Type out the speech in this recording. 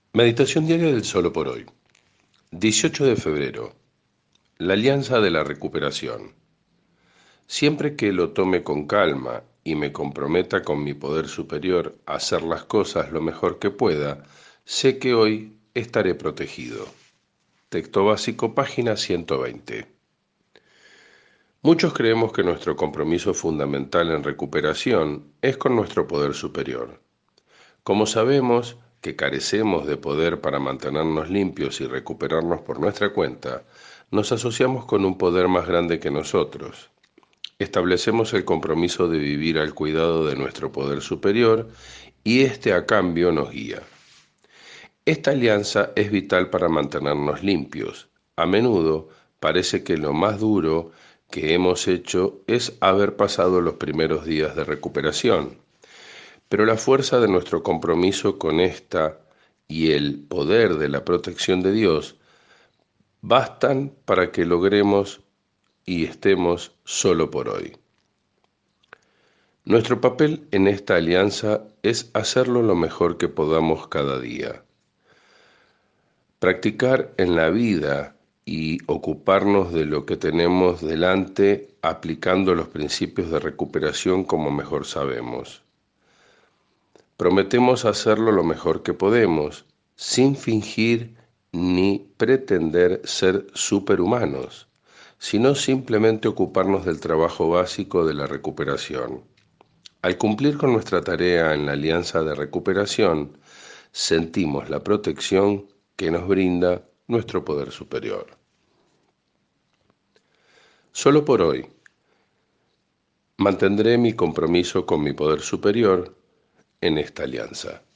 Meditación diaria del Solo por hoy. 18 de febrero. La alianza de la recuperación. Siempre que lo tome con calma y me comprometa con mi poder superior a hacer las cosas lo mejor que pueda, sé que hoy estaré protegido. Texto básico, página 120. Muchos creemos que nuestro compromiso fundamental en recuperación es con nuestro poder superior. Como sabemos que carecemos de poder para mantenernos limpios y recuperarnos por nuestra cuenta, nos asociamos con un poder más grande que nosotros. Establecemos el compromiso de vivir al cuidado de nuestro poder superior y éste a cambio nos guía. Esta alianza es vital para mantenernos limpios. A menudo parece que lo más duro que hemos hecho es haber pasado los primeros días de recuperación. Pero la fuerza de nuestro compromiso con esta y el poder de la protección de Dios bastan para que logremos y estemos solo por hoy. Nuestro papel en esta alianza es hacerlo lo mejor que podamos cada día. Practicar en la vida y ocuparnos de lo que tenemos delante aplicando los principios de recuperación como mejor sabemos. Prometemos hacerlo lo mejor que podemos, sin fingir ni pretender ser superhumanos, sino simplemente ocuparnos del trabajo básico de la recuperación. Al cumplir con nuestra tarea en la alianza de recuperación, sentimos la protección que nos brinda nuestro poder superior. Solo por hoy, mantendré mi compromiso con mi poder superior en esta alianza.